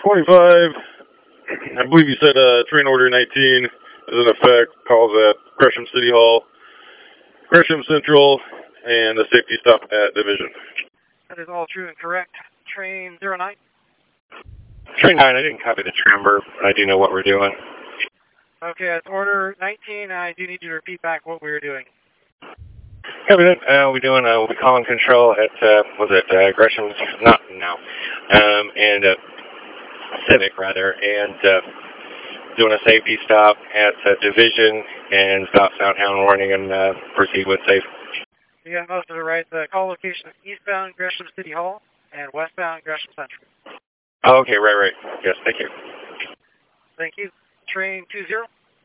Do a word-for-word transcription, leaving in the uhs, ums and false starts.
twenty-five, I believe you said uh, train order nineteen is in effect, calls at Gresham City Hall, Gresham Central, and a safety stop at Division. That is all true and correct. Train zero nine. Train nine, I didn't copy the number, but I do know what we're doing. Okay, that's order nineteen. I do need you to repeat back what we were doing. Copy that. Uh, we're doing, uh, we'll be calling control at, uh, was it, uh, Gresham's, not now, um, and, uh, Civic, rather, and, uh, doing a safety stop at uh, Division and stop soundhound warning and, uh, proceed with safe. You got most of it right. The call location is eastbound Gresham City Hall and westbound Gresham Central. Oh, okay, right, right. Yes, thank you. Thank you. Train two zero.